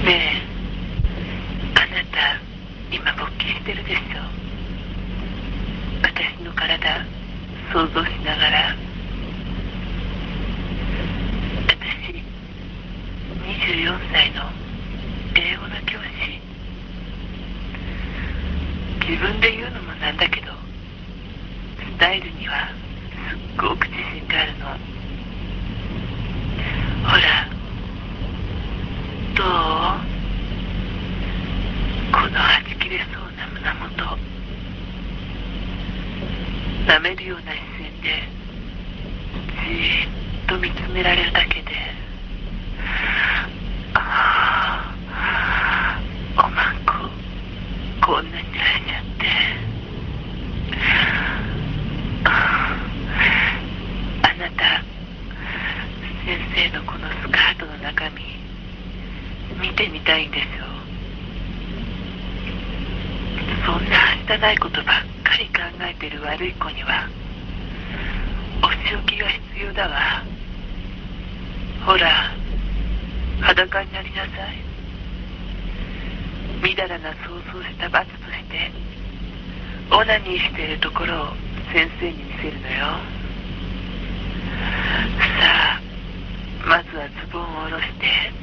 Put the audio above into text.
ねえ、あなた今勃起してるでしょ。私の体想像しながら。私24歳の英語の教師。自分で言うのもなんだけど、スタイルにはすっごく自信があるの。ほら、どう？このはち切れそうな胸元、舐めるような視線でじーっと見つめられるだけで、おまんここんなに慣れちゃって、あなた先生のこのスカートの中身見てみたいんですよ。そんなはしたないことばっかり考えてる悪い子にはお仕置きが必要だわ。ほら、裸になりなさい。みだらな想像した罰としてオナニーしているところを先生に見せるのよ。さあ、まずはズボンを下ろして